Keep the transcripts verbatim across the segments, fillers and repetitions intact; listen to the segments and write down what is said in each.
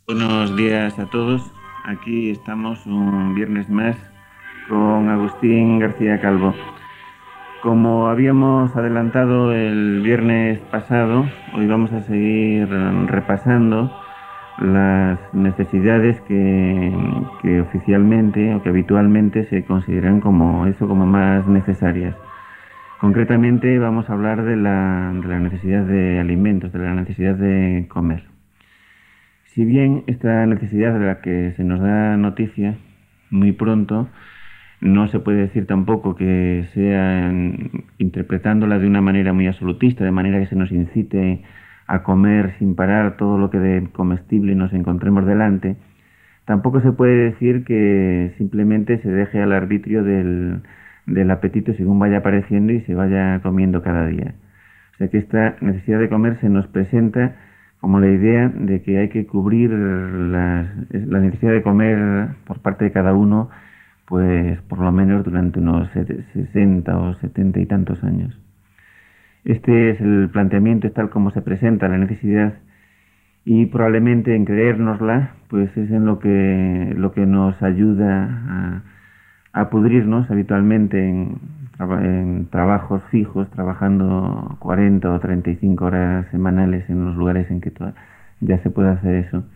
Buenos días a todos. Aquí estamos un viernes más con Agustín García Calvo. Como habíamos adelantado el viernes pasado, hoy vamos a seguir repasando las necesidades que, que oficialmente o que habitualmente se consideran como eso, como más necesarias. Concretamente vamos a hablar de la, de la necesidad de alimentos, de la necesidad de comer. Si bien esta necesidad de la que se nos da noticia muy pronto, no se puede decir tampoco que sea interpretándola de una manera muy absolutista, de manera que se nos incite a comer sin parar todo lo que de comestible nos encontremos delante. Tampoco se puede decir que simplemente se deje al arbitrio del, del apetito según vaya apareciendo y se vaya comiendo cada día. O sea que esta necesidad de comer se nos presenta como la idea de que hay que cubrir las, la necesidad de comer por parte de cada uno, pues por lo menos durante unos sesenta o setenta y tantos años. Este es el planteamiento, es tal como se presenta la necesidad, y probablemente en creérnosla, pues es en lo que, lo que nos ayuda a, a pudrirnos habitualmente en, en trabajos fijos, trabajando cuarenta o treinta y cinco horas semanales en los lugares en que ya se puede hacer eso.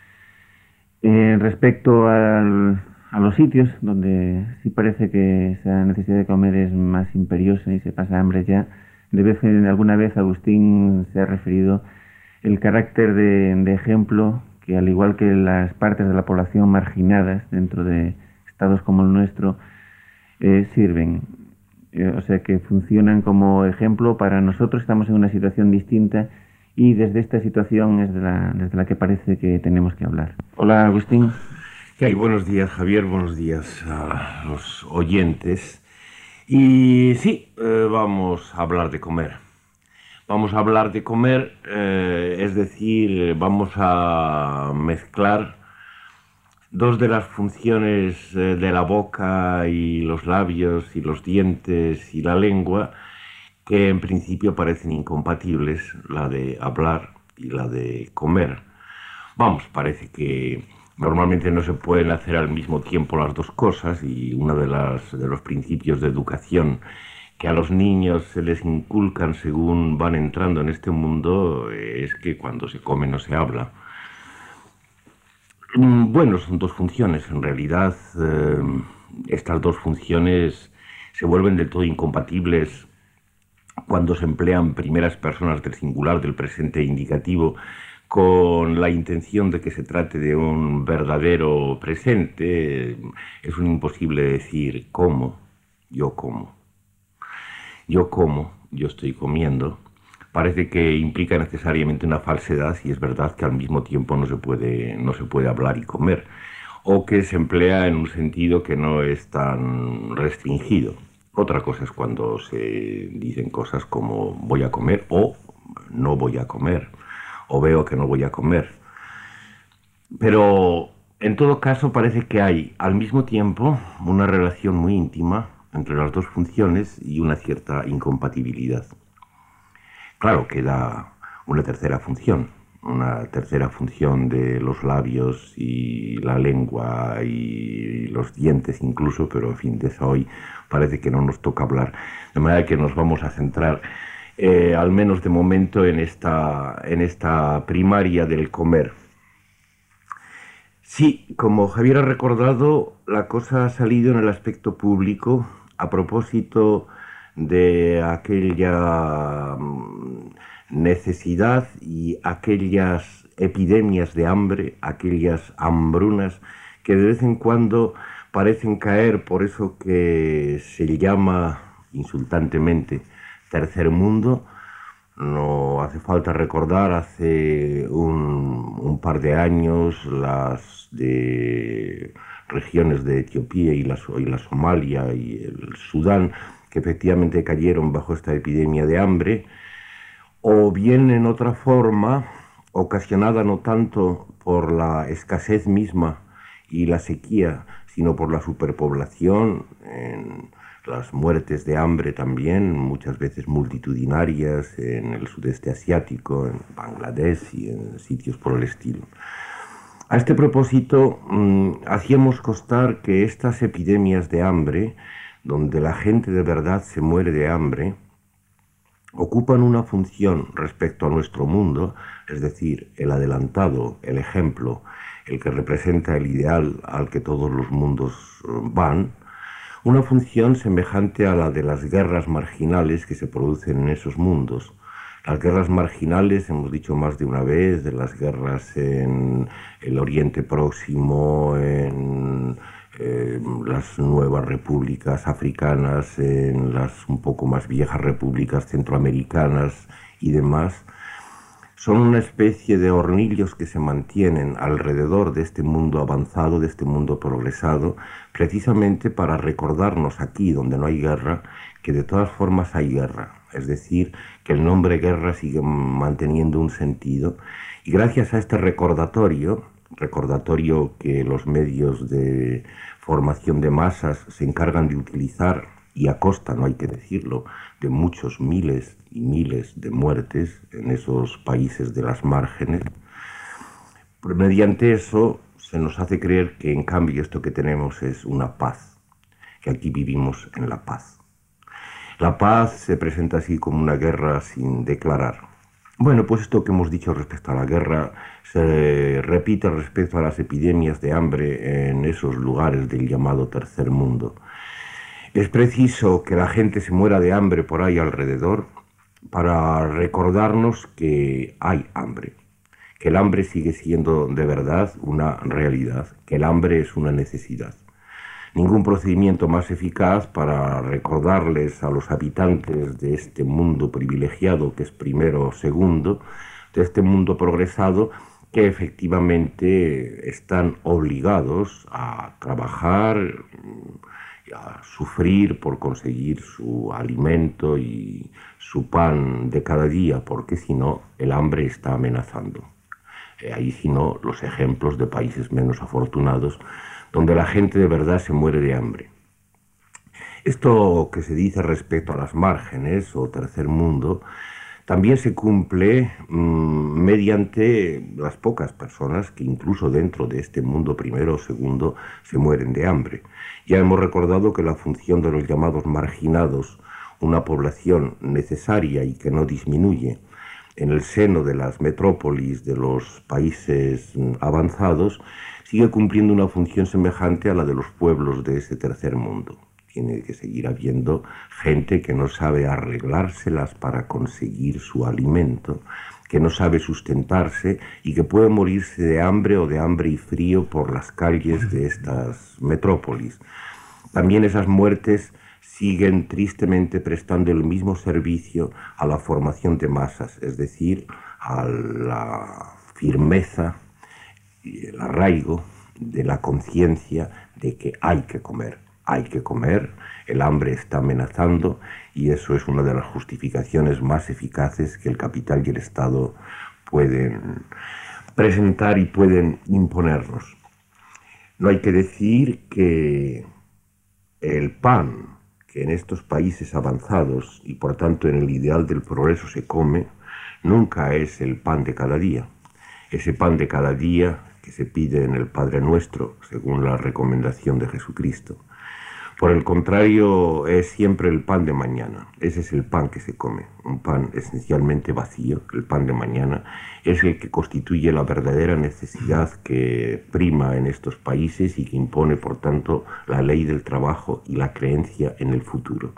Eh, respecto al, a los sitios donde sí parece que esa necesidad de comer es más imperiosa y se pasa hambre ya, de vez en alguna vez Agustín se ha referido el carácter de, de ejemplo que, al igual que las partes de la población marginadas dentro de estados como el nuestro, eh, sirven. Eh, o sea que funcionan como ejemplo para nosotros. Estamos en una situación distinta y desde esta situación es de la, desde la que parece que tenemos que hablar. Hola, Agustín. ¿Qué hay? Buenos días, Javier. Buenos días a los oyentes. Y sí, eh, vamos a hablar de comer. Vamos a hablar de comer, eh, es decir, vamos a mezclar dos de las funciones eh, de la boca y los labios y los dientes y la lengua, que en principio parecen incompatibles, la de hablar y la de comer. Vamos, parece que normalmente no se pueden hacer al mismo tiempo las dos cosas, y uno de, las, de los principios de educación que a los niños se les inculcan según van entrando en este mundo es que cuando se come no se habla. Bueno, son dos funciones. En realidad, eh, estas dos funciones se vuelven del todo incompatibles cuando se emplean primeras personas del singular, del presente indicativo, con la intención de que se trate de un verdadero presente. Es un imposible decir cómo, yo como. Yo como, yo estoy comiendo. Parece que implica necesariamente una falsedad, y es verdad que al mismo tiempo no se puede, no se puede hablar y comer, o que se emplea en un sentido que no es tan restringido. Otra cosa es cuando se dicen cosas como voy a comer o no voy a comer, o veo que no voy a comer. Pero en todo caso parece que hay al mismo tiempo una relación muy íntima entre las dos funciones y una cierta incompatibilidad. Claro, queda una tercera función, una tercera función de los labios y la lengua y los dientes incluso, pero en fin, de eso hoy parece que no nos toca hablar. De manera que nos vamos a centrar, eh, al menos de momento, en esta, en esta primaria del comer. Sí, como Javier ha recordado, la cosa ha salido en el aspecto público a propósito de aquella necesidad y aquellas epidemias de hambre, aquellas hambrunas que de vez en cuando parecen caer por eso que se llama insultantemente tercer mundo. No hace falta recordar hace un, un par de años las de regiones de Etiopía y la, y la Somalia y el Sudán, que efectivamente cayeron bajo esta epidemia de hambre, o bien en otra forma, ocasionada no tanto por la escasez misma y la sequía, sino por la superpoblación, en las muertes de hambre también, muchas veces multitudinarias, en el sudeste asiático, en Bangladesh y en sitios por el estilo. A este propósito, mmm, hacíamos constar que estas epidemias de hambre, donde la gente de verdad se muere de hambre, ocupan una función respecto a nuestro mundo, es decir, el adelantado, el ejemplo, el que representa el ideal al que todos los mundos van, una función semejante a la de las guerras marginales que se producen en esos mundos. Las guerras marginales, hemos dicho más de una vez, de las guerras en el Oriente Próximo, en eh, las nuevas repúblicas africanas, en las un poco más viejas repúblicas centroamericanas y demás, son una especie de hornillos que se mantienen alrededor de este mundo avanzado, de este mundo progresado, precisamente para recordarnos aquí, donde no hay guerra, que de todas formas hay guerra. Es decir, que el nombre guerra sigue manteniendo un sentido. Y gracias a este recordatorio, recordatorio que los medios de formación de masas se encargan de utilizar, y a costa, no hay que decirlo, de muchos miles y miles de muertes en esos países de las márgenes, mediante eso se nos hace creer que en cambio esto que tenemos es una paz, que aquí vivimos en la paz. La paz se presenta así como una guerra sin declarar. Bueno, pues esto que hemos dicho respecto a la guerra se repite respecto a las epidemias de hambre en esos lugares del llamado tercer mundo. Es preciso que la gente se muera de hambre por ahí alrededor para recordarnos que hay hambre, que el hambre sigue siendo de verdad una realidad, que el hambre es una necesidad. Ningún procedimiento más eficaz para recordarles a los habitantes de este mundo privilegiado, que es primero o segundo, de este mundo progresado, que efectivamente están obligados a trabajar, a sufrir por conseguir su alimento y su pan de cada día, porque si no, el hambre está amenazando. Eh, ahí si no, los ejemplos de países menos afortunados, donde la gente de verdad se muere de hambre. Esto que se dice respecto a las márgenes o tercer mundo, también se cumple mmm, mediante las pocas personas que incluso dentro de este mundo primero o segundo se mueren de hambre. Ya hemos recordado que la función de los llamados marginados, una población necesaria y que no disminuye en el seno de las metrópolis de los países avanzados, sigue cumpliendo una función semejante a la de los pueblos de ese tercer mundo. Tiene que seguir habiendo gente que no sabe arreglárselas para conseguir su alimento, que no sabe sustentarse y que puede morirse de hambre o de hambre y frío por las calles de estas metrópolis. También esas muertes siguen tristemente prestando el mismo servicio a la formación de masas, es decir, a la firmeza y el arraigo de la conciencia de que hay que comer. Hay que comer, el hambre está amenazando y eso es una de las justificaciones más eficaces que el capital y el Estado pueden presentar y pueden imponernos. No hay que decir que el pan que en estos países avanzados y por tanto en el ideal del progreso se come, nunca es el pan de cada día. Ese pan de cada día que se pide en el Padre Nuestro, según la recomendación de Jesucristo. Por el contrario, es siempre el pan de mañana. Ese es el pan que se come, un pan esencialmente vacío. El pan de mañana es el que constituye la verdadera necesidad que prima en estos países y que impone, por tanto, la ley del trabajo y la creencia en el futuro.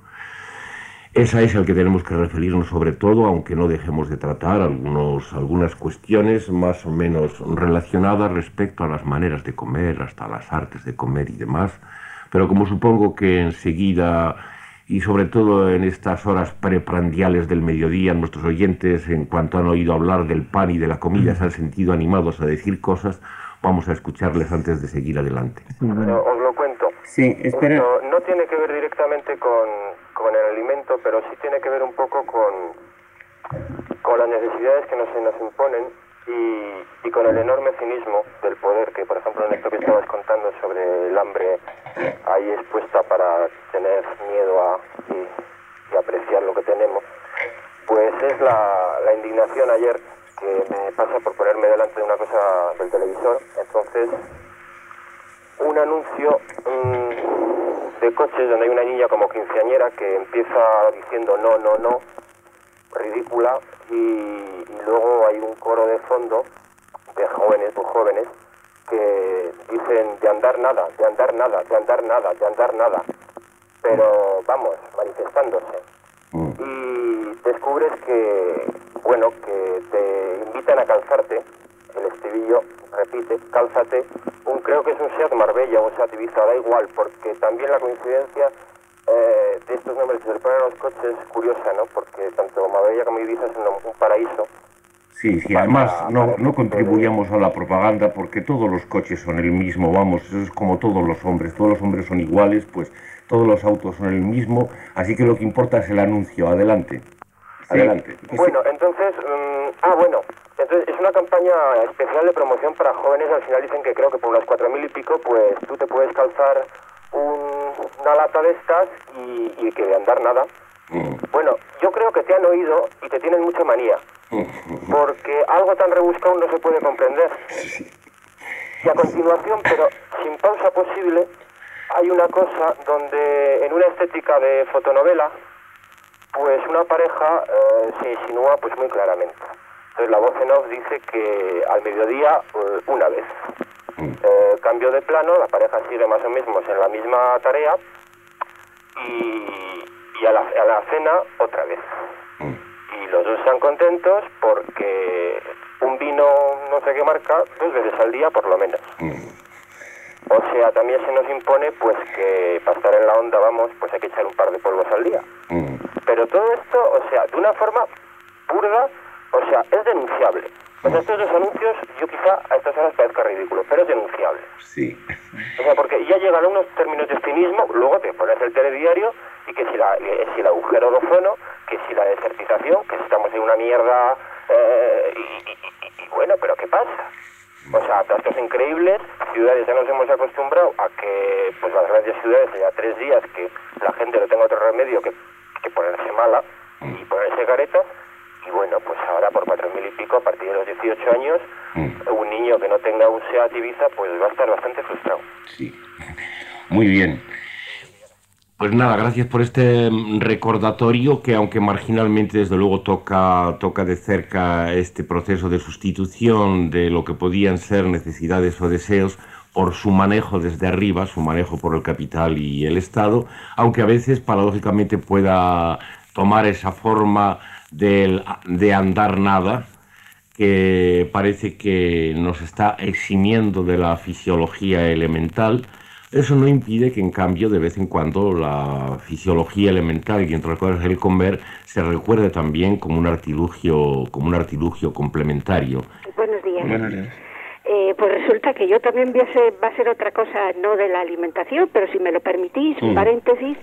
Esa es al que tenemos que referirnos sobre todo, aunque no dejemos de tratar algunos, algunas cuestiones más o menos relacionadas respecto a las maneras de comer, hasta las artes de comer y demás. Pero como supongo que enseguida, y sobre todo en estas horas preprandiales del mediodía, nuestros oyentes, en cuanto han oído hablar del pan y de la comida, se han sentido animados a decir cosas, vamos a escucharles antes de seguir adelante. Sí, bueno. Os lo cuento. Sí, espera. Esto no tiene que ver directamente con, con el alimento, pero sí tiene que ver un poco con, con las necesidades que nos, se nos imponen y, y con el enorme cinismo del poder, que por ejemplo en esto que estabas contando sobre el hambre ahí expuesta para tener miedo a y, y apreciar lo que tenemos, pues es la, la indignación. Ayer que me pasa por ponerme delante de una cosa del televisor. Entonces, un anuncio mmm, de coches donde hay una niña como quinceañera que empieza diciendo no, no, no, ridícula, y, y luego hay un coro de fondo de jóvenes, muy jóvenes, que dicen de andar nada, de andar nada, de andar nada, de andar nada, pero vamos, manifestándose. Mm. Y descubres que, bueno, que te invitan a calzarte, el estribillo repite, cálzate, un, creo que es un Seat Marbella o un Seat Ibiza, da igual, porque también la coincidencia eh, de estos nombres que se le ponen a los coches es curiosa, ¿no? Porque tanto Marbella como Ibiza es un, un paraíso. Sí, sí, además no, no contribuyamos a la propaganda porque todos los coches son el mismo, vamos, eso es como todos los hombres, todos los hombres son iguales, pues todos los autos son el mismo, así que lo que importa es el anuncio, adelante, sí. Adelante. Bueno, entonces, um, ah, bueno, entonces es una campaña especial de promoción para jóvenes, al final dicen que creo que por unas cuatro mil y pico, pues tú te puedes calzar un, una lata de estas y, y que de andar nada. Mm. Bueno, yo creo que te han oído y te tienen mucha manía. Porque algo tan rebuscado no se puede comprender. Y a continuación, pero sin pausa posible, hay una cosa donde en una estética de fotonovela, pues una pareja eh, se insinúa pues muy claramente. Entonces la voz en off dice que al mediodía eh, una vez. Eh, cambio de plano, la pareja sigue más o menos en la misma tarea y, y a, la, a la cena otra vez. Y los dos están contentos porque un vino no sé qué marca dos veces al día por lo menos. Mm. O sea, también se nos impone pues que para estar en la onda, vamos, pues hay que echar un par de polvos al día. Mm. Pero todo esto, o sea, de una forma burda, o sea, es denunciable. O sea, estos dos anuncios, yo quizá a estas horas parezca ridículo, pero es denunciable. Sí. O sea, porque ya llegan unos términos de cinismo, luego te pones el telediario y que si, la, eh, si el agujero de ozono, que si la desertización, que si estamos en una mierda, eh, y, y, y, y bueno, pero ¿qué pasa? O sea, datos increíbles, ciudades ya nos hemos acostumbrado a que pues las grandes ciudades ya tres días que la gente no tenga otro remedio que, que ponerse mala y ponerse caretas. Y bueno, pues ahora por cuatro mil y pico, a partir de los dieciocho años, mm. un niño que no tenga un Seat Ibiza, pues va a estar bastante frustrado. Sí, muy bien. Pues nada, gracias por este recordatorio que aunque marginalmente desde luego toca, toca de cerca este proceso de sustitución de lo que podían ser necesidades o deseos por su manejo desde arriba, su manejo por el capital y el Estado, aunque a veces paradójicamente pueda tomar esa forma de, de andar nada, que parece que nos está eximiendo de la fisiología elemental. Eso no impide que, en cambio, de vez en cuando la fisiología elemental, y entre las cosas el comer, se recuerde también como un artilugio, como un artilugio complementario. Buenos días. Buenos días. Eh, pues resulta que yo también voy a ser, va a ser otra cosa, no de la alimentación, pero si me lo permitís, un mm. paréntesis.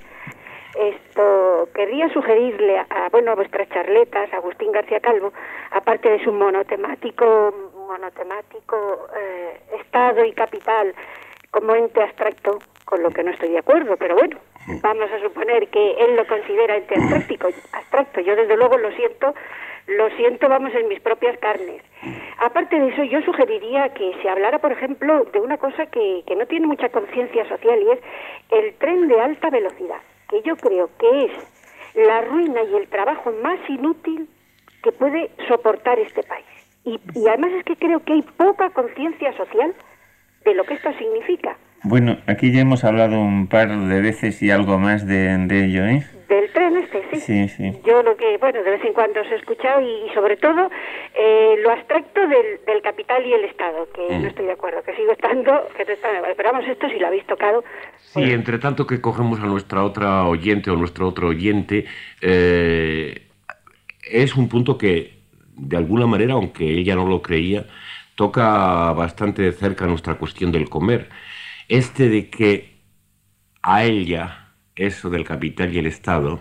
Esto, querría sugerirle a, a, bueno, a vuestras charletas, a Agustín García Calvo, aparte de su monotemático, monotemático eh, Estado y capital como ente abstracto, con lo que no estoy de acuerdo, pero bueno, vamos a suponer que él lo considera ente abstracto, abstracto. Yo desde luego lo siento, lo siento, vamos, en mis propias carnes. Aparte de eso, yo sugeriría que se hablara, por ejemplo, de una cosa que, que no tiene mucha conciencia social, y es el tren de alta velocidad, que yo creo que es la ruina y el trabajo más inútil que puede soportar este país. Y, y además es que creo que hay poca conciencia social de lo que esto significa. Bueno, aquí ya hemos hablado un par de veces y algo más de, de ello, ¿eh? Del tren este, sí. Sí, sí. Yo lo que, bueno, de vez en cuando os he escuchado y, y sobre todo eh, lo abstracto del, del capital y el Estado, que mm. no estoy de acuerdo, que sigo estando, que no está, pero vamos, esto si lo habéis tocado. Pues... Sí, entre tanto que cogemos a nuestra otra oyente o nuestro otro oyente, eh, es un punto que, de alguna manera, aunque ella no lo creía, toca bastante de cerca nuestra cuestión del comer. Este de que a ella, eso del capital y el Estado,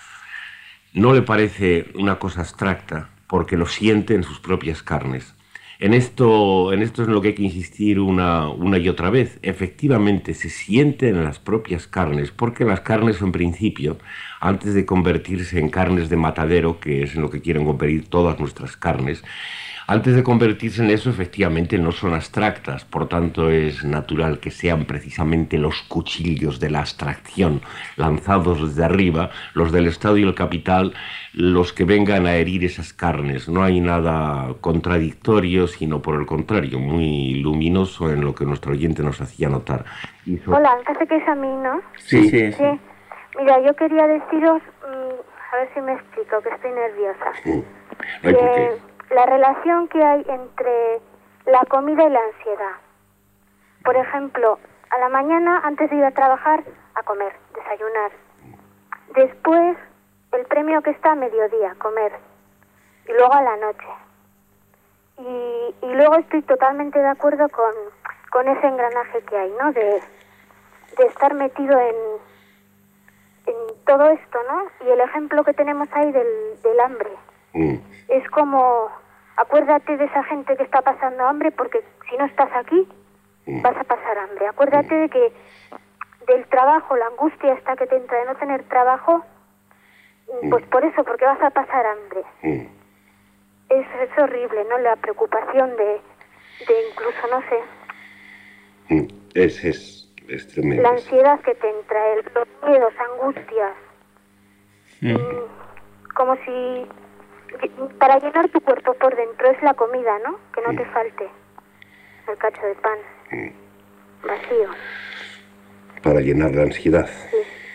no le parece una cosa abstracta, porque lo siente en sus propias carnes. En esto, en esto es en lo que hay que insistir una, una y otra vez. Efectivamente, se siente en las propias carnes, porque las carnes, en principio, antes de convertirse en carnes de matadero, que es en lo que quieren convertir todas nuestras carnes, Antes de convertirse en eso, efectivamente, no son abstractas, por tanto es natural que sean precisamente los cuchillos de la abstracción lanzados desde arriba, los del Estado y el capital, los que vengan a herir esas carnes. No hay nada contradictorio, sino por el contrario, muy luminoso en lo que nuestro oyente nos hacía notar. Y so... Hola, parece que es a mí, ¿no? Sí, sí. sí. sí. Mira, yo quería deciros, mmm, a ver si me explico, que estoy nerviosa. Sí. No hay por qué. La relación que hay entre la comida y la ansiedad. Por ejemplo, a la mañana, antes de ir a trabajar, a comer, desayunar. Después, el premio que está a mediodía, comer. Y luego a la noche. Y, y luego estoy totalmente de acuerdo con, con ese engranaje que hay, ¿no? De, de estar metido en, en todo esto, ¿no? Y el ejemplo que tenemos ahí del, del hambre. Mm. Es como, acuérdate de esa gente que está pasando hambre, porque si no estás aquí, mm. vas a pasar hambre. Acuérdate mm. de que del trabajo, la angustia esta que te entra de no tener trabajo, mm. pues por eso, porque vas a pasar hambre. Mm. Es, es horrible, ¿no? La preocupación de, de incluso, no sé. Mm. Es, es, es tremendo. La ansiedad que te entra, el, los miedos, angustias. Mm. Mm, como si... Para llenar tu cuerpo por dentro es la comida, ¿no? Que no mm. te falte el cacho de pan mm. vacío. Para llenar la ansiedad. Sí.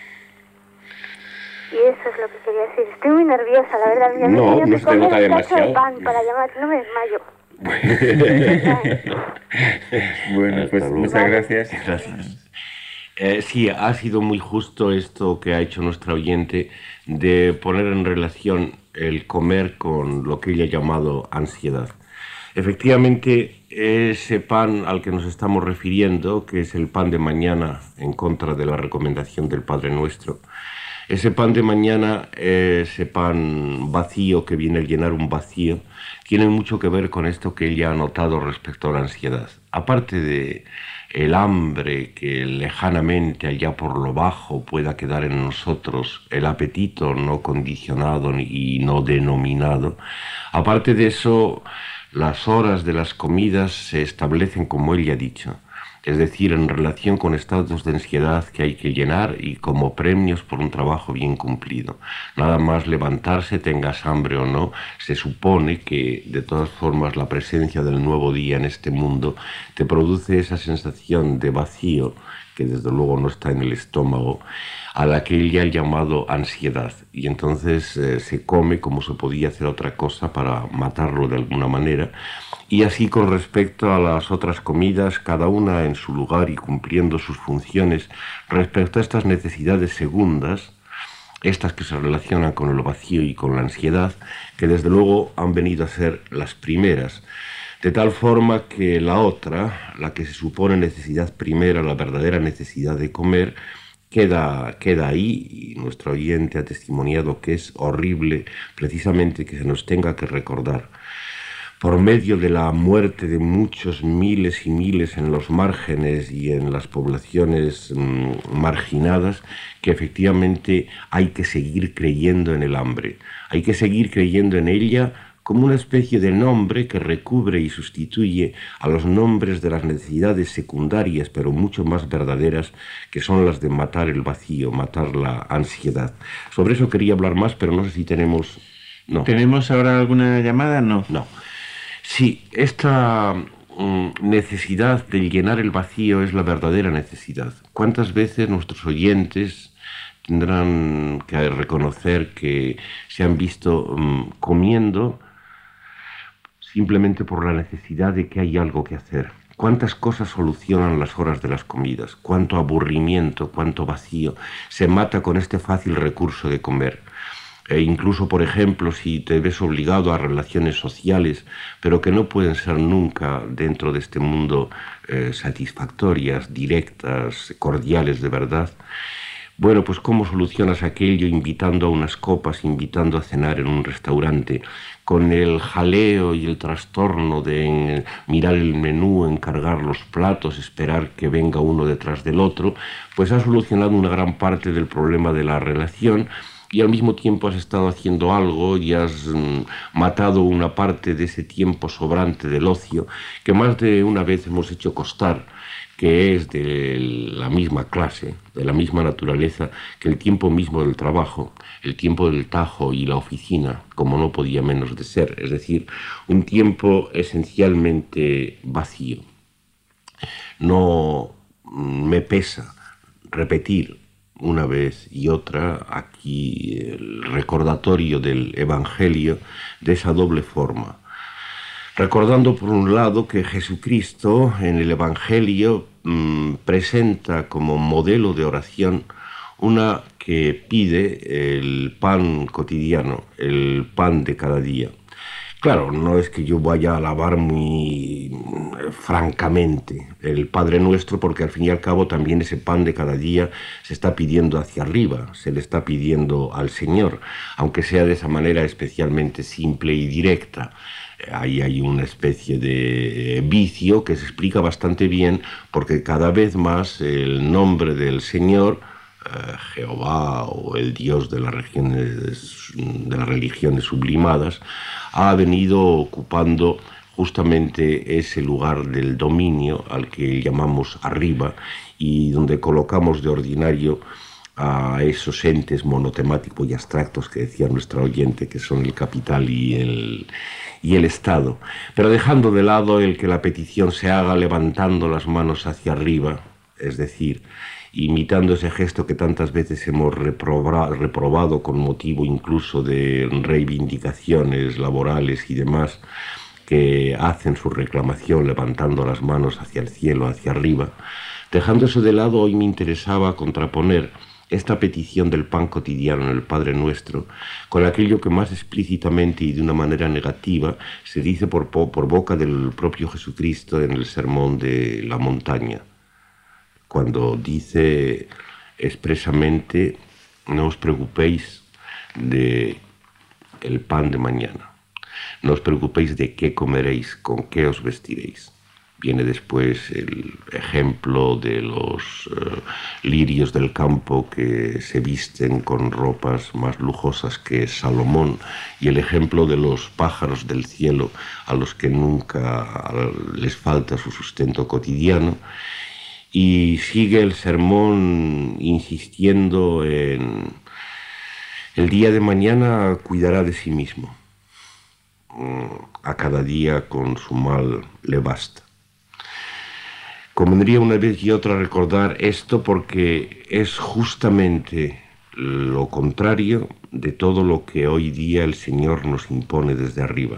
Y eso es lo que quería decir. Estoy muy nerviosa, la verdad. Ya no, no se te nota demasiado. De pan para llamar, no me desmayo. Bueno, pues muchas gracias. Gracias. Eh, sí, ha sido muy justo esto que ha hecho nuestra oyente de poner en relación el comer con lo que ella ha llamado ansiedad. Efectivamente, ese pan al que nos estamos refiriendo, que es el pan de mañana en contra de la recomendación del Padre Nuestro, ese pan de mañana, ese pan vacío que viene a llenar un vacío, tiene mucho que ver con esto que ella ha notado respecto a la ansiedad. Aparte de el hambre que lejanamente allá por lo bajo pueda quedar en nosotros, el apetito no condicionado y no denominado, aparte de eso, las horas de las comidas se establecen como ella ha dicho, es decir, en relación con estados de ansiedad que hay que llenar y como premios por un trabajo bien cumplido. Nada más levantarse, tengas hambre o no, se supone que de todas formas la presencia del nuevo día en este mundo te produce esa sensación de vacío, que desde luego no está en el estómago, a la que ella ha llamado ansiedad. Y entonces eh, se come como se podía hacer otra cosa para matarlo de alguna manera. Y así con respecto a las otras comidas, cada una en su lugar y cumpliendo sus funciones respecto a estas necesidades segundas, estas que se relacionan con el vacío y con la ansiedad, que desde luego han venido a ser las primeras. De tal forma que la otra, la que se supone necesidad primera, la verdadera necesidad de comer, queda, queda ahí, y nuestro oyente ha testimoniado que es horrible precisamente que se nos tenga que recordar, por medio de la muerte de muchos miles y miles en los márgenes y en las poblaciones mmm, marginadas, que efectivamente hay que seguir creyendo en el hambre, hay que seguir creyendo en ella como una especie de nombre que recubre y sustituye a los nombres de las necesidades secundarias, pero mucho más verdaderas, que son las de matar el vacío, matar la ansiedad. Sobre eso quería hablar más, pero no sé si tenemos... No. ¿Tenemos ahora alguna llamada? No. No. Sí, esta mm, necesidad de llenar el vacío es la verdadera necesidad. ¿Cuántas veces nuestros oyentes tendrán que reconocer que se han visto mm, comiendo simplemente por la necesidad de que hay algo que hacer? ¿Cuántas cosas solucionan las horas de las comidas? ¿Cuánto aburrimiento, cuánto vacío se mata con este fácil recurso de comer? E incluso, por ejemplo, si te ves obligado a relaciones sociales, pero que no pueden ser nunca dentro de este mundo eh, satisfactorias, directas, cordiales de verdad, bueno, pues ¿cómo solucionas aquello invitando a unas copas, invitando a cenar en un restaurante, con el jaleo y el trastorno de mirar el menú, encargar los platos, esperar que venga uno detrás del otro? Pues ha solucionado una gran parte del problema de la relación, y al mismo tiempo has estado haciendo algo y has mm, matado una parte de ese tiempo sobrante del ocio que más de una vez hemos hecho costar, que es de la misma clase, de la misma naturaleza que el tiempo mismo del trabajo, el tiempo del tajo y la oficina, como no podía menos de ser, es decir, un tiempo esencialmente vacío. No me pesa repetir una vez y otra aquí el recordatorio del Evangelio de esa doble forma. Recordando por un lado que Jesucristo en el Evangelio mmm, presenta como modelo de oración una que pide el pan cotidiano, el pan de cada día. Claro, no es que yo vaya a alabar muy francamente el Padre Nuestro, porque al fin y al cabo también ese pan de cada día se está pidiendo hacia arriba, se le está pidiendo al Señor, aunque sea de esa manera especialmente simple y directa. Ahí hay una especie de vicio que se explica bastante bien, porque cada vez más el nombre del Señor, eh, Jehová o el Dios de las regiones, de las religiones sublimadas, ha venido ocupando justamente ese lugar del dominio al que llamamos arriba y donde colocamos de ordinario a esos entes monotemáticos y abstractos que decía nuestra oyente, que son el capital y el, y el Estado. Pero dejando de lado el que la petición se haga levantando las manos hacia arriba, es decir, imitando ese gesto que tantas veces hemos reprobado, reprobado con motivo incluso de reivindicaciones laborales y demás, que hacen su reclamación levantando las manos hacia el cielo, hacia arriba. Dejando eso de lado, hoy me interesaba contraponer esta petición del pan cotidiano en el Padre Nuestro con aquello que más explícitamente y de una manera negativa se dice por, por boca del propio Jesucristo en el Sermón de la Montaña, cuando dice expresamente: no os preocupéis de el pan de mañana, no os preocupéis de qué comeréis, con qué os vestiréis. Viene después el ejemplo de los uh, lirios del campo que se visten con ropas más lujosas que Salomón, y el ejemplo de los pájaros del cielo a los que nunca les falta su sustento cotidiano. Y sigue el sermón insistiendo en el día de mañana cuidará de sí mismo, a cada día con su mal le basta. Convendría una vez y otra recordar esto, porque es justamente lo contrario de todo lo que hoy día el Señor nos impone desde arriba.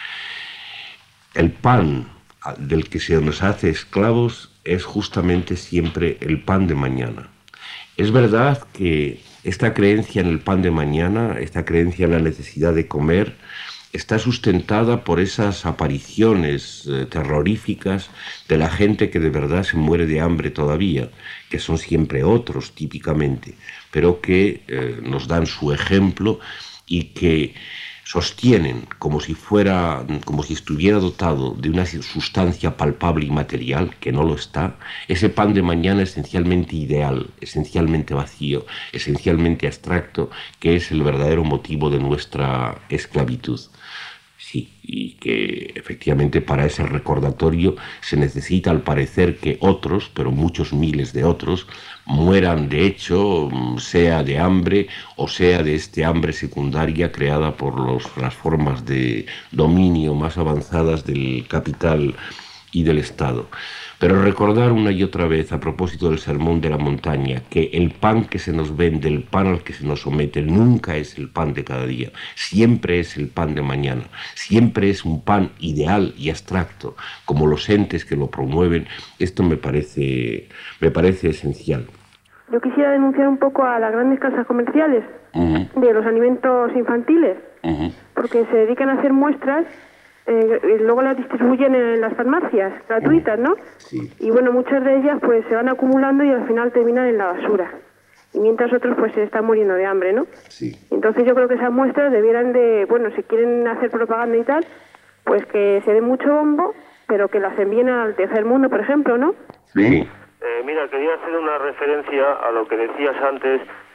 El pan del que se nos hace esclavos es justamente siempre el pan de mañana. Es verdad que esta creencia en el pan de mañana, esta creencia en la necesidad de comer, está sustentada por esas apariciones eh, terroríficas de la gente que de verdad se muere de hambre todavía, que son siempre otros típicamente, pero que eh, nos dan su ejemplo y que sostienen como si fuera, como si estuviera dotado de una sustancia palpable y material, que no lo está, ese pan de mañana esencialmente ideal, esencialmente vacío, esencialmente abstracto, que es el verdadero motivo de nuestra esclavitud. Sí, y que efectivamente para ese recordatorio se necesita al parecer que otros, pero muchos miles de otros, mueran de hecho, sea de hambre o sea de este hambre secundaria creada por los, las formas de dominio más avanzadas del capital y del Estado. Pero recordar una y otra vez, a propósito del Sermón de la Montaña, que el pan que se nos vende, el pan al que se nos somete, nunca es el pan de cada día, siempre es el pan de mañana, siempre es un pan ideal y abstracto, como los entes que lo promueven. Esto me parece, me parece esencial. Yo quisiera denunciar un poco a las grandes casas comerciales uh-huh. de los alimentos infantiles, uh-huh. porque se dedican a hacer muestras. Eh, y luego las distribuyen en las farmacias gratuitas, ¿no? Sí. Y bueno, muchas de ellas pues se van acumulando y al final terminan en la basura. Y mientras otros pues se están muriendo de hambre, ¿no? Sí. Entonces yo creo que esas muestras debieran de, bueno, si quieren hacer propaganda y tal, pues que se dé mucho bombo, pero que las envíen al tercer mundo, por ejemplo, ¿no? Sí. Eh, mira, quería hacer una referencia a lo que decías antes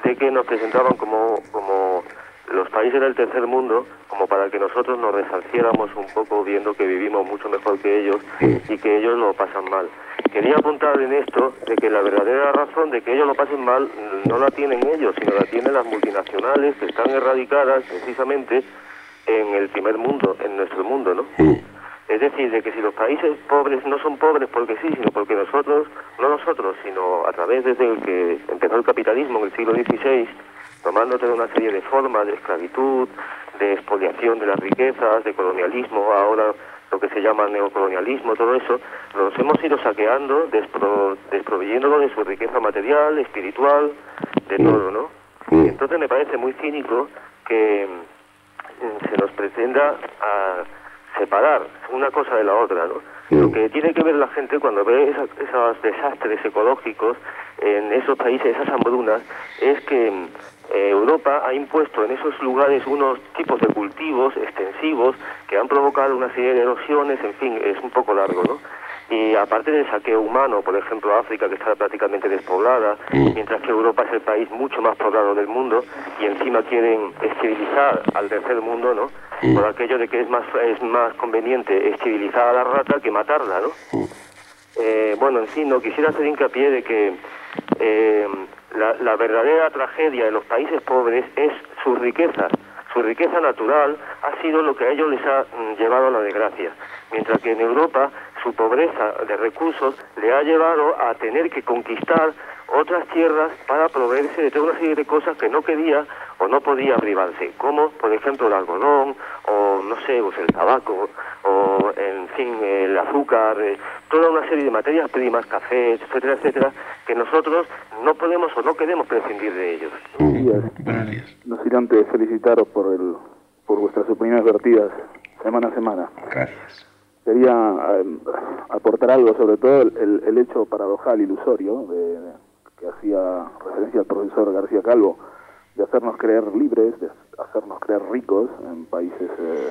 sé que nos presentaban como, como los países del tercer mundo, como para que nosotros nos resarciéramos un poco viendo que vivimos mucho mejor que ellos y que ellos lo pasan mal. Quería apuntar en esto de que la verdadera razón de que ellos lo pasen mal no la tienen ellos, sino la tienen las multinacionales que están erradicadas precisamente en el primer mundo, en nuestro mundo, ¿no? Es decir, de que si los países pobres no son pobres porque sí, sino porque nosotros, no nosotros, sino a través desde el que empezó el capitalismo en el siglo dieciséis, tomando toda una serie de formas de esclavitud, de expoliación de las riquezas, de colonialismo, ahora lo que se llama neocolonialismo, todo eso, nos hemos ido saqueando, despro, desproveyéndolo de su riqueza material, espiritual, de todo, ¿no? Y entonces me parece muy cínico que se nos pretenda a separar una cosa de la otra, ¿no? Lo que tiene que ver la gente cuando ve esa, esos desastres ecológicos en esos países, esas hambrunas, es que eh, Europa ha impuesto en esos lugares unos tipos de cultivos extensivos que han provocado una serie de erosiones, en fin, es un poco largo, ¿no? Y aparte del saqueo humano, por ejemplo, África, que está prácticamente despoblada, mientras que Europa es el país mucho más poblado del mundo, y encima quieren esterilizar al tercer mundo, ¿no? Por aquello de que es más es más conveniente esterilizar a la rata que matarla, ¿no? Eh, bueno, en fin, no quisiera hacer hincapié de que eh, la, la verdadera tragedia de los países pobres es su riqueza. Su riqueza natural ha sido lo que a ellos les ha mm, llevado a la desgracia, mientras que en Europa su pobreza de recursos le ha llevado a tener que conquistar otras tierras para proveerse de toda una serie de cosas que no quería o no podía privarse, como por ejemplo el algodón, o no sé, pues el tabaco, o en fin, el azúcar, eh, toda una serie de materias primas, café, etcétera, etcétera, que nosotros no podemos o no queremos prescindir de ellos. Gracias. No sin antes felicitaros por el por vuestras opiniones vertidas semana a semana. Gracias. Quería eh, aportar algo, sobre todo el, el, el hecho paradojal, ilusorio, de, de, que hacía referencia al profesor García Calvo, de hacernos creer libres, de hacernos creer ricos en países eh,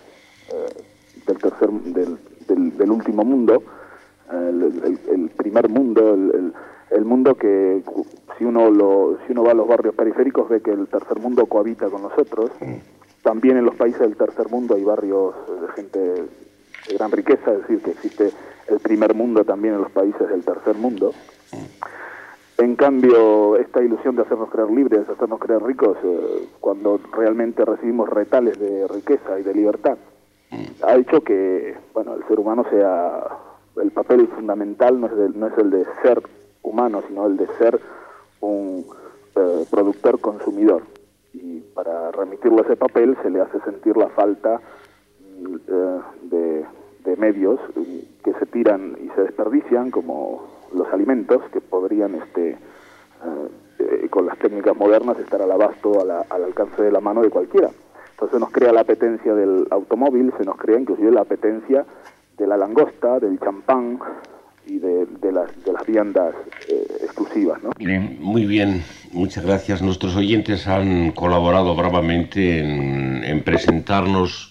eh, del tercer del, del, del último mundo, el, el, el primer mundo, el, el, el mundo que si uno lo si uno va a los barrios periféricos ve que el tercer mundo cohabita con nosotros. También en los países del tercer mundo hay barrios de gente de gran riqueza, es decir, que existe el primer mundo también en los países del tercer mundo. En cambio, esta ilusión de hacernos creer libres, de hacernos creer ricos, eh, cuando realmente recibimos retales de riqueza y de libertad, ha hecho que, bueno, el ser humano sea, el papel fundamental no es, de, no es el de ser humano, sino el de ser un eh, productor consumidor. Y para remitirle ese papel se le hace sentir la falta eh, de, de medios que se tiran y se desperdician, como los alimentos, que podrían, este, eh, eh, con las técnicas modernas, estar al abasto, a la, al alcance de la mano de cualquiera. Entonces nos crea la apetencia del automóvil, se nos crea inclusive la apetencia de la langosta, del champán y de, de, las, de las viandas eh, exclusivas, ¿no? Bien, muy bien, muchas gracias. Nuestros oyentes han colaborado bravamente en, en presentarnos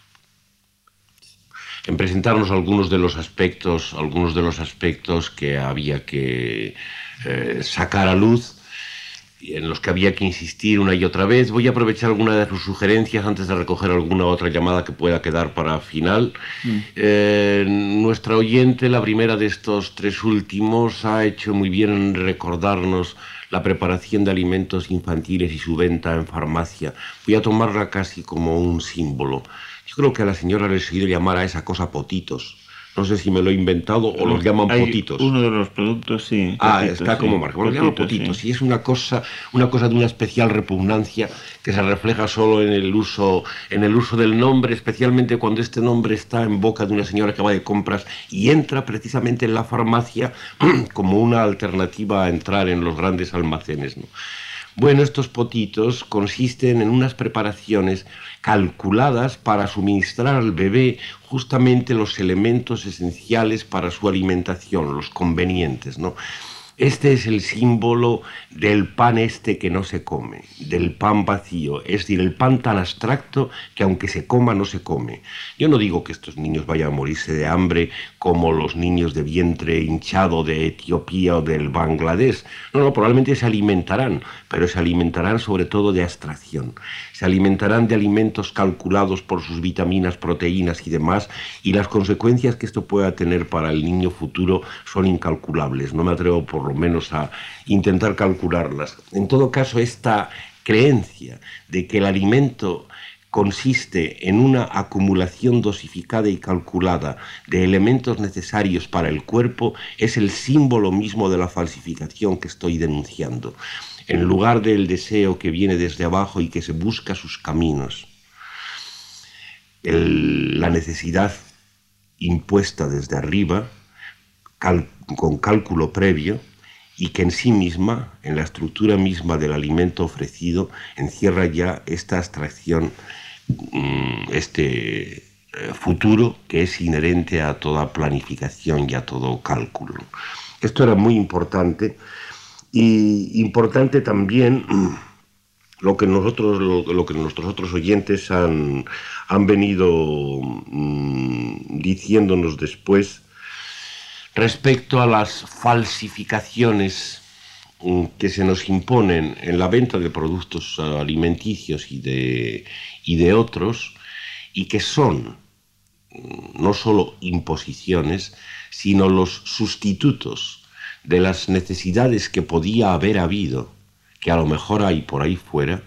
en presentarnos algunos de los aspectos, algunos de los aspectos que había que eh, sacar a luz, y en los que había que insistir una y otra vez. Voy a aprovechar alguna de sus sugerencias antes de recoger alguna otra llamada que pueda quedar para final. Mm. Eh, nuestra oyente, la primera de estos tres últimos, ha hecho muy bien en recordarnos la preparación de alimentos infantiles y su venta en farmacia. Voy a tomarla casi como un símbolo. Yo creo que a la señora le he seguido llamar a esa cosa potitos. No sé si me lo he inventado o los llaman Hay potitos. Uno de los productos, sí. Ah, potitos, está sí. como marcado. Los llaman potitos. Sí. Y es una cosa, una cosa de una especial repugnancia que se refleja solo en el uso, en el uso del nombre, especialmente cuando este nombre está en boca de una señora que va de compras y entra precisamente en la farmacia como una alternativa a entrar en los grandes almacenes, ¿no? Bueno, estos potitos consisten en unas preparaciones calculadas para suministrar al bebé justamente los elementos esenciales para su alimentación, los convenientes, ¿no? Este es el símbolo del pan este que no se come, del pan vacío, es decir, el pan tan abstracto que aunque se coma no se come. Yo no digo que estos niños vayan a morirse de hambre como los niños de vientre hinchado de Etiopía o del Bangladesh. No, no, probablemente se alimentarán, pero se alimentarán sobre todo de abstracción. Se alimentarán de alimentos calculados por sus vitaminas, proteínas y demás, y las consecuencias que esto pueda tener para el niño futuro son incalculables. No me atrevo por lo menos a intentar calcularlas. En todo caso, esta creencia de que el alimento consiste en una acumulación dosificada y calculada de elementos necesarios para el cuerpo es el símbolo mismo de la falsificación que estoy denunciando. En lugar del deseo que viene desde abajo y que se busca sus caminos, el, la necesidad impuesta desde arriba, cal, con cálculo previo, y que en sí misma, en la estructura misma del alimento ofrecido, encierra ya esta abstracción, este futuro que es inherente a toda planificación y a todo cálculo. Esto era muy importante, y importante también lo que nosotros, lo, lo que nuestros otros oyentes han, han venido mmm, diciéndonos después, respecto a las falsificaciones que se nos imponen en la venta de productos alimenticios y de, y de otros, y que son no solo imposiciones, sino los sustitutos de las necesidades que podía haber habido, que a lo mejor hay por ahí fuera,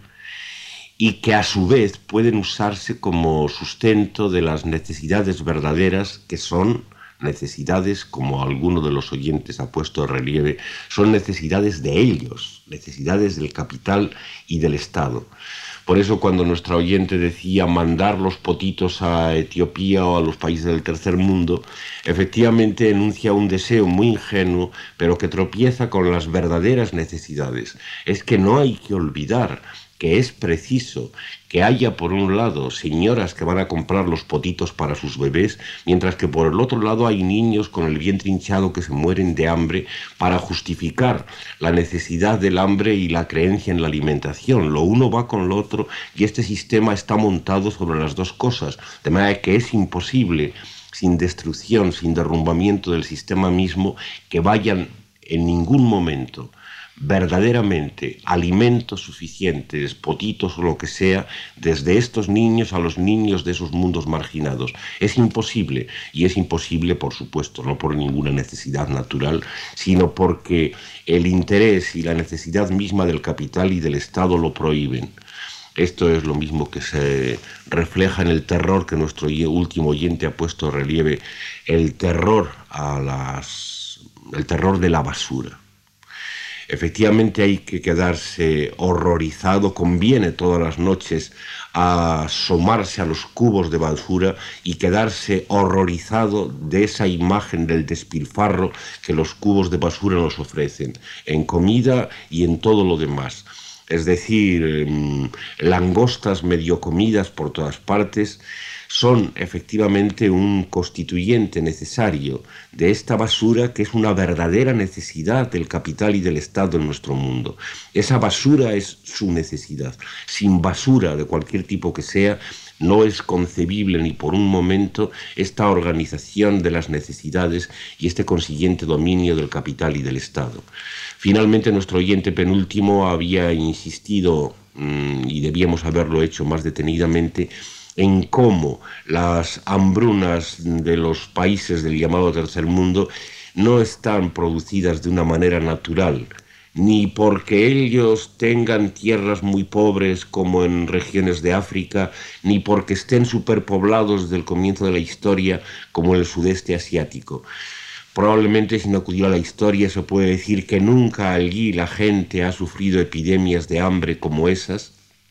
y que a su vez pueden usarse como sustento de las necesidades verdaderas, que son necesidades, como alguno de los oyentes ha puesto de relieve, son necesidades de ellos, necesidades del capital y del Estado. Por eso cuando nuestra oyente decía mandar los potitos a Etiopía o a los países del tercer mundo, efectivamente enuncia un deseo muy ingenuo, pero que tropieza con las verdaderas necesidades. Es que no hay que olvidar que es preciso que haya por un lado señoras que van a comprar los potitos para sus bebés, mientras que por el otro lado hay niños con el vientre hinchado que se mueren de hambre, para justificar la necesidad del hambre y la creencia en la alimentación. Lo uno va con lo otro y este sistema está montado sobre las dos cosas, de manera que es imposible, sin destrucción, sin derrumbamiento del sistema mismo, que vayan en ningún momento verdaderamente alimentos suficientes, potitos o lo que sea, desde estos niños a los niños de esos mundos marginados. Es imposible, y es imposible, por supuesto, no por ninguna necesidad natural, sino porque el interés y la necesidad misma del capital y del Estado lo prohíben. Esto es lo mismo que se refleja en el terror que nuestro último oyente ha puesto en relieve, el terror a las, el terror de la basura. Efectivamente hay que quedarse horrorizado, conviene todas las noches asomarse a los cubos de basura y quedarse horrorizado de esa imagen del despilfarro que los cubos de basura nos ofrecen, en comida y en todo lo demás. Es decir, langostas medio comidas por todas partes, son efectivamente un constituyente necesario de esta basura que es una verdadera necesidad del capital y del Estado en nuestro mundo. Esa basura es su necesidad. Sin basura de cualquier tipo que sea, no es concebible ni por un momento esta organización de las necesidades y este consiguiente dominio del capital y del Estado. Finalmente, nuestro oyente penúltimo había insistido, mmm, y debíamos haberlo hecho más detenidamente, en cómo las hambrunas de los países del llamado tercer mundo no están producidas de una manera natural, ni porque ellos tengan tierras muy pobres como en regiones de África, ni porque estén superpoblados desde el comienzo de la historia como en el sudeste asiático. Probablemente, sin acudir a la historia, se puede decir que nunca allí la gente ha sufrido epidemias de hambre como esas,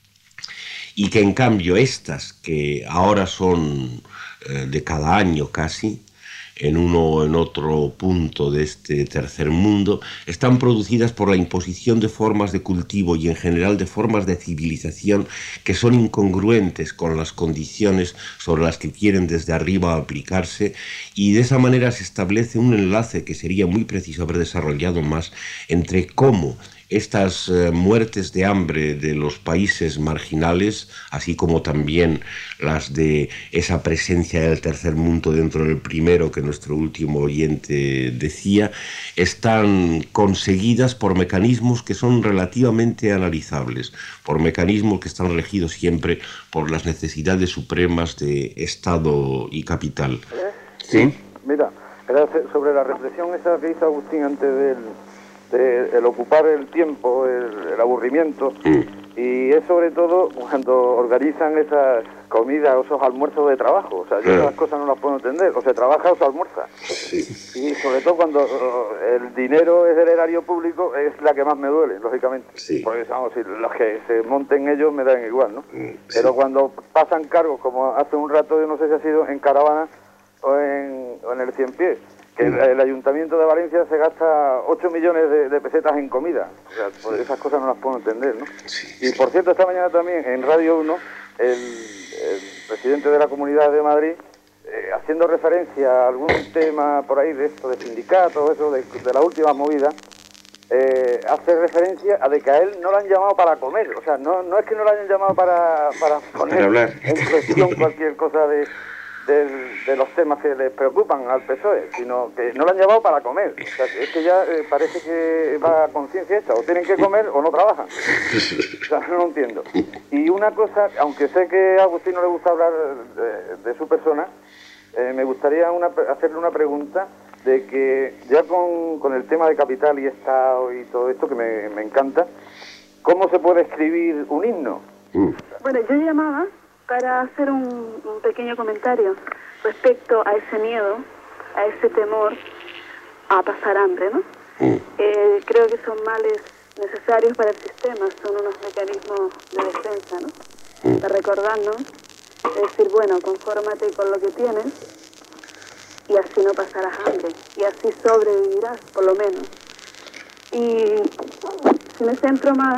y que en cambio estas, que ahora son eh, de cada año casi, en uno o en otro punto de este tercer mundo, están producidas por la imposición de formas de cultivo y en general de formas de civilización que son incongruentes con las condiciones sobre las que quieren desde arriba aplicarse, y de esa manera se establece un enlace que sería muy preciso haber desarrollado más entre cómo estas eh, muertes de hambre de los países marginales, así como también las de esa presencia del tercer mundo dentro del primero que nuestro último oyente decía, están conseguidas por mecanismos que son relativamente analizables, por mecanismos que están regidos siempre por las necesidades supremas de Estado y capital. ¿Sí? Mira, era sobre la reflexión esa que hizo Agustín antes del... De, el ocupar el tiempo, el, el aburrimiento, mm. y es sobre todo cuando organizan esas comidas o esos almuerzos de trabajo. O sea, yo esas cosas no las puedo entender. O se trabaja o se almuerza. Sí. Y sobre todo cuando uh, el dinero es del erario público, es la que más me duele, lógicamente. Sí. Porque, vamos, si los que se monten ellos me dan igual, ¿no? Mm, sí. Pero cuando pasan cargos, como hace un rato, yo no sé si ha sido en Caravana o en, o en el Cien Pies, que el, el Ayuntamiento de Valencia se gasta ocho millones de, de pesetas en comida. O sea, pues esas cosas no las puedo entender, ¿no? Sí, sí. Y por cierto, esta mañana también en Radio uno, el, el presidente de la Comunidad de Madrid, eh, haciendo referencia a algún tema por ahí de esto, de sindicatos, eso, de, de la última movida, eh, hace referencia a de que a él no lo han llamado para comer. O sea, no, no es que no lo hayan llamado para, para poner para hablar en cuestión cualquier cosa de... De, de los temas que les preocupan al P S O E, sino que no lo han llevado para comer. O sea, es que ya eh, parece que va a conciencia esta, o tienen que comer o no trabajan. O sea, no lo entiendo. Y una cosa, aunque sé que a Agustín no le gusta hablar de, de su persona, eh, me gustaría una, hacerle una pregunta de que ya con, con el tema de capital y Estado y todo esto, que me, me encanta, ¿cómo se puede escribir un himno? Bueno, yo llamaba para hacer un, un pequeño comentario respecto a ese miedo, a ese temor a pasar hambre, ¿no? Mm. Eh, creo que son males necesarios para el sistema, son unos mecanismos de defensa, ¿no? Mm. De recordarnos, de decir, bueno, confórmate con lo que tienes y así no pasarás hambre, y así sobrevivirás, por lo menos. Y si me centro más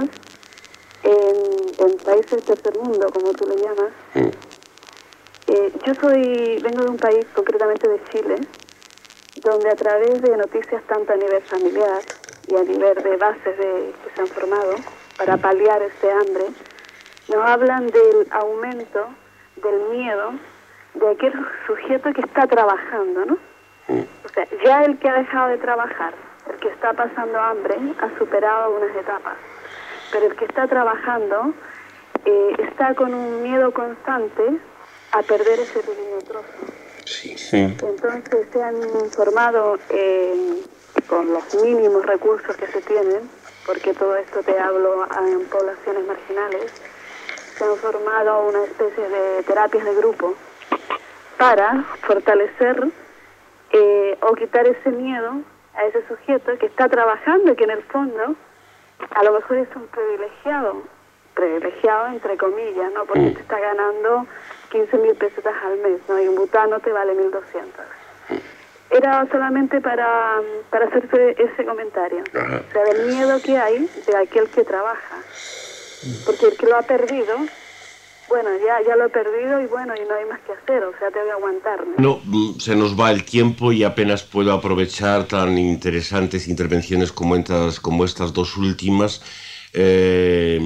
En, en países del tercer mundo, como tú lo llamas. Mm. Eh, yo soy, vengo de un país, concretamente de Chile, donde a través de noticias tanto a nivel familiar y a nivel de bases de, que se han formado para paliar este hambre, nos hablan del aumento del miedo de aquel sujeto que está trabajando, ¿no? Mm. O sea, ya el que ha dejado de trabajar, el que está pasando hambre, ha superado unas etapas. Pero el que está trabajando eh, está con un miedo constante a perder ese pequeño trozo. Sí, sí. Entonces se han formado eh, con los mínimos recursos que se tienen, porque todo esto te hablo en poblaciones marginales, se han formado una especie de terapias de grupo para fortalecer eh, o quitar ese miedo a ese sujeto que está trabajando y que en el fondo a lo mejor es un privilegiado, privilegiado entre comillas, ¿no? Porque te está ganando quince mil pesetas al mes, ¿no? Y un butano te vale mil doscientos. Era solamente para, para hacerse ese comentario. Ajá. O sea, del miedo que hay de aquel que trabaja. Porque el que lo ha perdido, bueno, ya, ya lo he perdido y bueno, y no hay más que hacer, o sea, tengo que aguantarme. No, se nos va el tiempo y apenas puedo aprovechar tan interesantes intervenciones como estas, como estas dos últimas. Eh,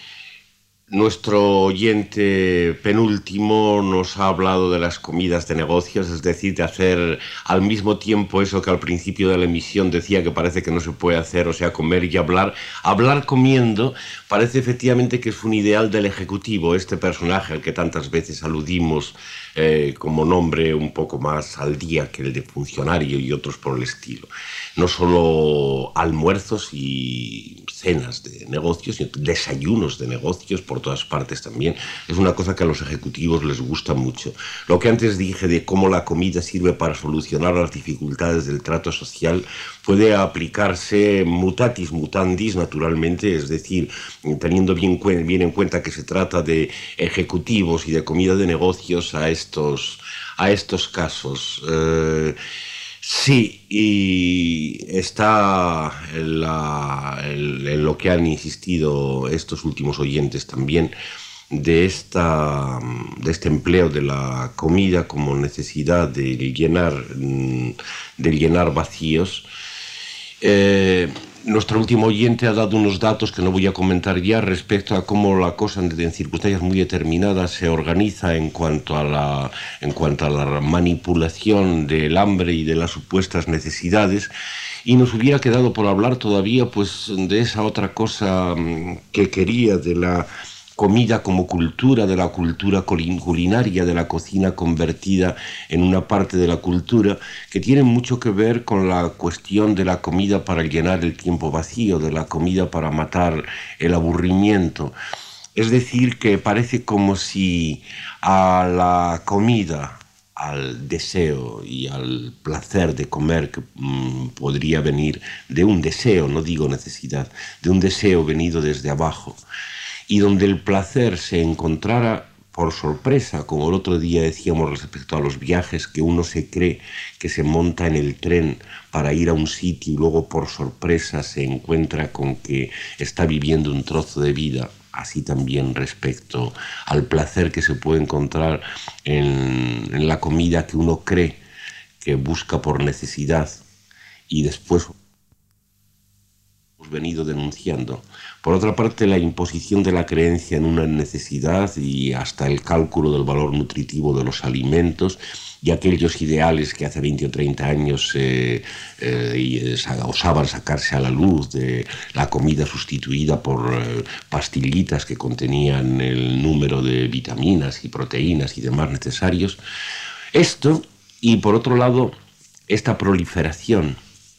nuestro oyente penúltimo nos ha hablado de las comidas de negocios, es decir, de hacer al mismo tiempo eso que al principio de la emisión decía que parece que no se puede hacer, o sea, comer y hablar. Hablar comiendo parece efectivamente que es un ideal del Ejecutivo, este personaje al que tantas veces aludimos eh, como nombre un poco más al día que el de funcionario y otros por el estilo. No solo almuerzos y cenas de negocios, sino desayunos de negocios por todas partes también. Es una cosa que a los ejecutivos les gusta mucho. Lo que antes dije de cómo la comida sirve para solucionar las dificultades del trato social puede aplicarse mutatis mutandis, naturalmente, es decir, teniendo bien, bien en cuenta que se trata de ejecutivos y de comida de negocios, a estos, a estos casos. Eh, sí, y está en, la, en, en lo que han insistido estos últimos oyentes también, de, esta, de este empleo de la comida como necesidad de llenar, de llenar vacíos. Eh, nuestro último oyente ha dado unos datos que no voy a comentar ya respecto a cómo la cosa en circunstancias muy determinadas se organiza en cuanto a la, en cuanto a la manipulación del hambre y de las supuestas necesidades. Y nos hubiera quedado por hablar todavía pues de esa otra cosa que quería, de la comida como cultura, de la cultura culinaria, de la cocina convertida en una parte de la cultura, que tiene mucho que ver con la cuestión de la comida para llenar el tiempo vacío, de la comida para matar el aburrimiento. Es decir, que parece como si a la comida, al deseo y al placer de comer, que mmm, podría venir de un deseo, no digo necesidad, de un deseo venido desde abajo, y donde el placer se encontrara por sorpresa, como el otro día decíamos respecto a los viajes, que uno se cree que se monta en el tren para ir a un sitio y luego por sorpresa se encuentra con que está viviendo un trozo de vida. Así también respecto al placer que se puede encontrar en, en la comida que uno cree que busca por necesidad y después hemos venido denunciando. Por otra parte, la imposición de la creencia en una necesidad y hasta el cálculo del valor nutritivo de los alimentos y aquellos ideales que hace veinte o treinta años eh, eh, osaban sacarse a la luz, de la comida sustituida por eh, pastillitas que contenían el número de vitaminas y proteínas y demás necesarios. Esto, y por otro lado, esta proliferación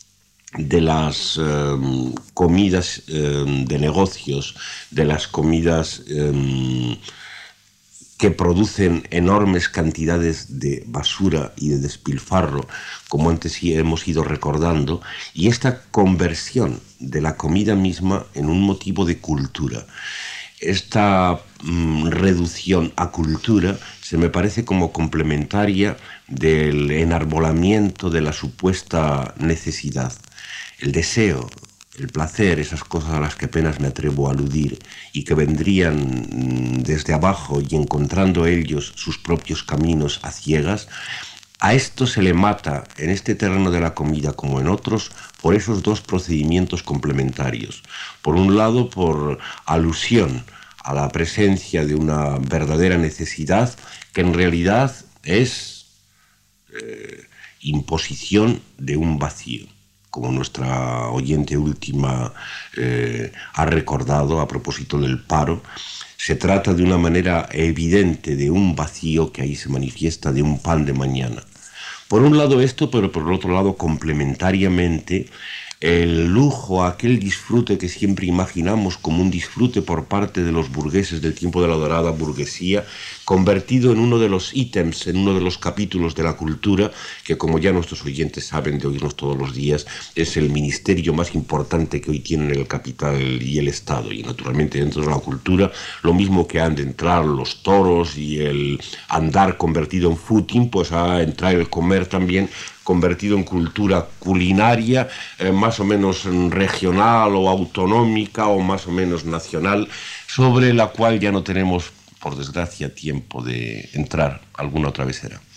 de las eh, comidas eh, de negocios, de las comidas eh, que producen enormes cantidades de basura y de despilfarro, como antes sí hemos ido recordando, y esta conversión de la comida misma en un motivo de cultura. Esta mm, reducción a cultura se me parece como complementaria del enarbolamiento de la supuesta necesidad. El deseo, el placer, esas cosas a las que apenas me atrevo a aludir y que vendrían desde abajo y encontrando ellos sus propios caminos a ciegas, a esto se le mata en este terreno de la comida como en otros por esos dos procedimientos complementarios. Por un lado, por alusión a la presencia de una verdadera necesidad que en realidad es eh, imposición de un vacío. Como nuestra oyente última eh, ha recordado a propósito del paro, se trata de una manera evidente de un vacío que ahí se manifiesta, de un pan de mañana. Por un lado esto, pero por el otro lado complementariamente el lujo, aquel disfrute que siempre imaginamos como un disfrute por parte de los burgueses del tiempo de la dorada burguesía, convertido en uno de los ítems, en uno de los capítulos de la cultura, que como ya nuestros oyentes saben de oírnos todos los días, es el ministerio más importante que hoy tienen el capital y el Estado. Y naturalmente dentro de la cultura, lo mismo que han de entrar los toros y el andar convertido en footing, pues ha de entrar el comer también convertido en cultura culinaria, eh, más o menos regional o autonómica o más o menos nacional, sobre la cual ya no tenemos, por desgracia, tiempo de entrar alguna otra vez será.